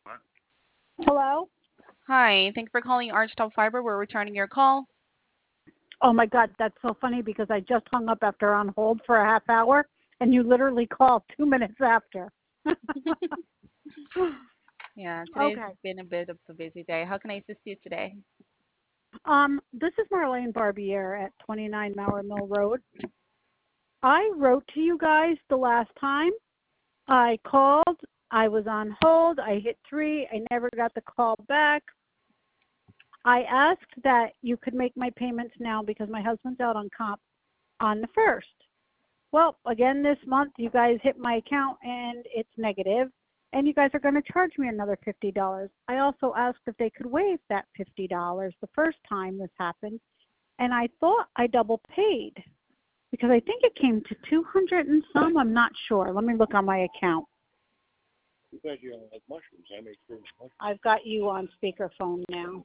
Hello? Hi, thank you for calling Archtop Fiber. We're returning your call. Oh my God, that's so funny because I just hung up after on hold for a half hour and you literally called 2 minutes after. Yeah, today's Okay. been a bit of a busy day. How can I assist you today? This is Marlene Barbier at 29 Mauer Mill Road. I wrote to you guys the last time. I called. I was on hold. I hit 3. I never got the call back. I asked that you could make my payments now because my husband's out on comp on the 1st. Well, again, this month you guys hit my account and it's negative, and you guys are going to charge me another $50. I also asked if they could waive that $50 the first time this happened, and I thought I double paid because I think it came to 200 and some. I'm not sure. Let me look on my account. Because you don't like mushrooms, I make sure mushrooms. I've got you on speakerphone now.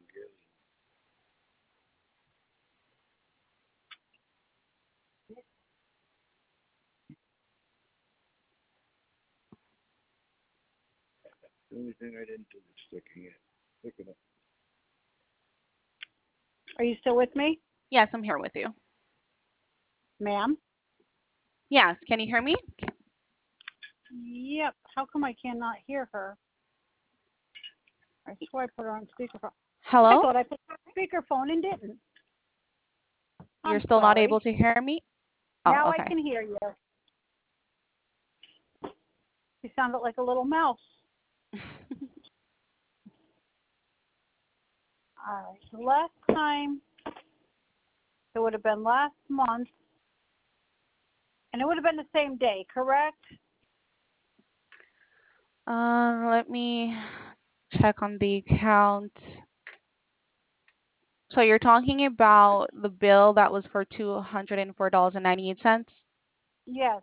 The only thing I didn't do was sticking it. Sticking it. Are you still with me, Yes, I'm here with you. ma'am? Yes, can you hear me? Yep. How come I cannot hear her? I swear I put her on speakerphone. I Hello? thought I put her on speakerphone and didn't. You're I'm still not sorry. able to hear me? Oh, Now I okay. can hear you. You sounded like a little mouse. All right. Last time, it would have been last month, and it would have been the same day, correct? Let me check on the account. So you're talking about the bill that was for $204.98? Yes.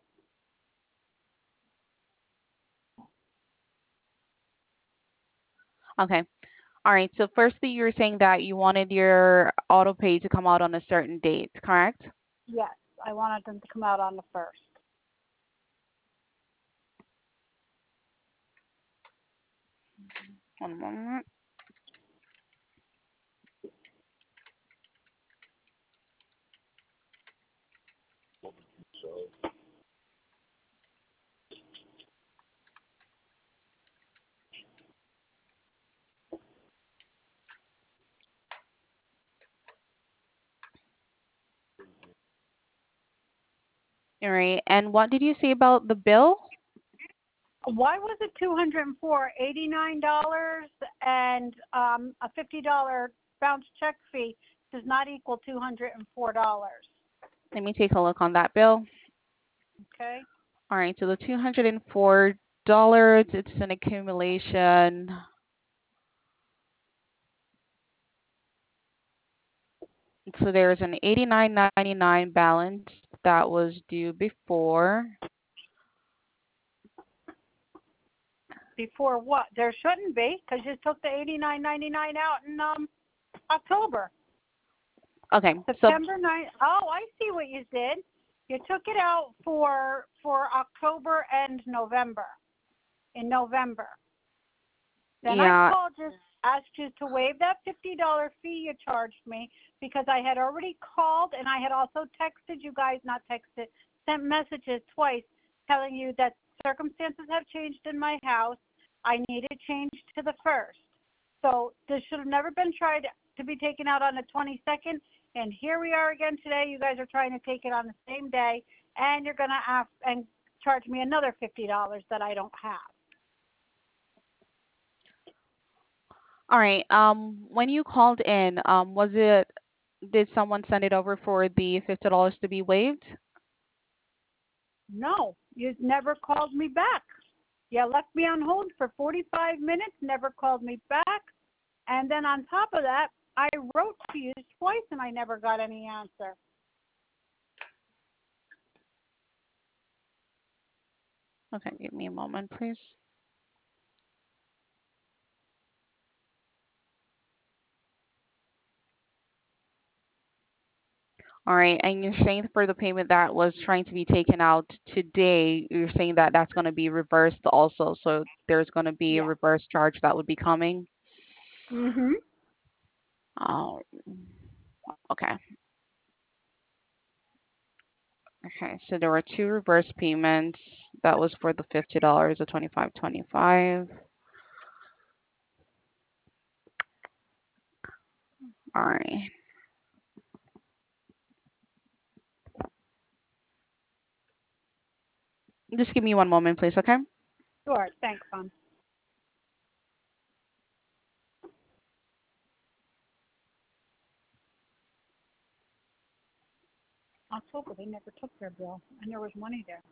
Okay. All right. So firstly, you're saying that you wanted your auto pay to come out on a certain date, correct? Yes. I wanted them to come out on the 1st. One moment. So All right. And what did you say about the bill? Why was it $204? $89 and a $50 bounce check fee does not equal $204. Let me take a look on that bill. Okay. All right. So the $204, it's an accumulation. So there's an $89.99 balance that was due before. Before what? There shouldn't be because you took the $89.99 out in October. Okay. So September 9th. Oh, I see what you did. You took it out for October and November. In November. Then I yeah. called you, asked you to waive that $50 fee you charged me because I had already called and I had also texted you guys, not texted, sent messages twice telling you that circumstances have changed in my house. I need it changed to the 1st. So this should have never been tried to be taken out on the 22nd. And here we are again today. You guys are trying to take it on the same day, and you're going to ask and charge me another $50 that I don't have. All right. When you called in, did someone send it over for the $50 to be waived? No, you never called me back. You left me on hold for 45 minutes, never called me back. And then on top of that, I wrote to you twice and I never got any answer. Okay, give me a moment, please. All right, and you're saying for the payment that was trying to be taken out today, you're saying that that's going to be reversed also. So there's going to be a Yeah. reverse charge that would be coming. Mhm. Oh, okay. Okay, so there were two reverse payments. That was for the $50, the 25.25. All right. Just give me one moment, please, okay? Sure. Thanks, hon. October, they never took their bill, and there was money there.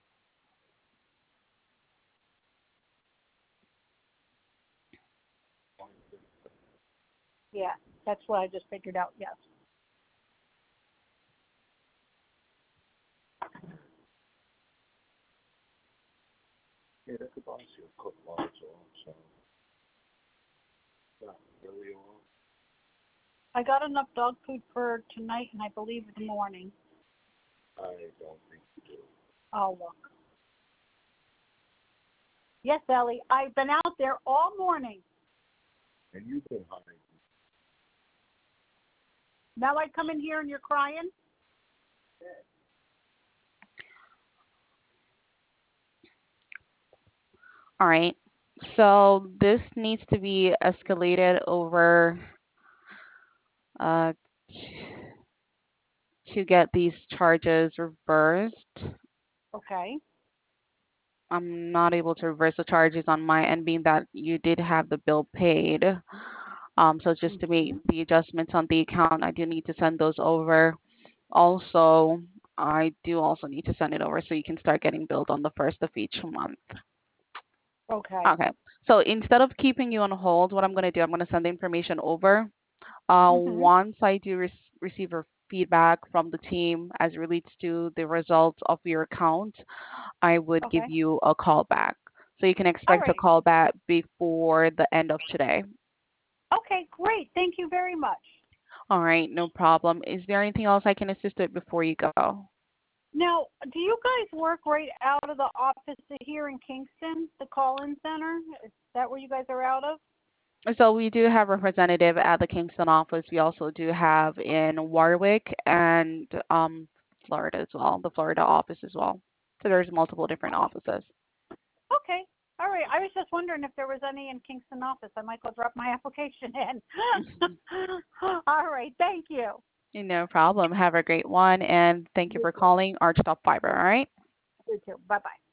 Yeah, that's what I just figured out. Yes. Yeah, that's about you cook lots off, so not really off. I got enough dog food for tonight, and I believe in the morning. I don't think you do. I'll look. Yes, Ellie. I've been out there all morning. And you've been hiding. Now I come in here and you're crying. All right. So this needs to be escalated over uh, to get these charges reversed. Okay. I'm not able to reverse the charges on my end, being that you did have the bill paid. So just to make Mhm. the adjustments on the account, I do need to send those over. Also, I do also need to send it over so you can start getting billed on the first of each month. Okay. Okay. So instead of keeping you on hold, what I'm going to do, I'm going to send the information over. Mhm. Once I do receive a feedback from the team as it relates to the results of your account, I would give Okay. you a call back. So you can All expect a right. call back before the end of today. Okay. Great. Thank you very much. All right, no problem. Is there anything else I can assist with before you go? Now, do you guys work right out of the office here in Kingston, the call-in center? Is that where you guys are out of? So we do have a representative at the Kingston office. We also do have in Warwick and Florida as well, the Florida office as well. So there's multiple different offices. Okay. All right. I was just wondering if there was any in Kingston office. I might go drop my application in. All right. Thank you. No problem. Have a great one, and thank you You for too. calling Archtop Fiber. All right. You too. Bye-bye.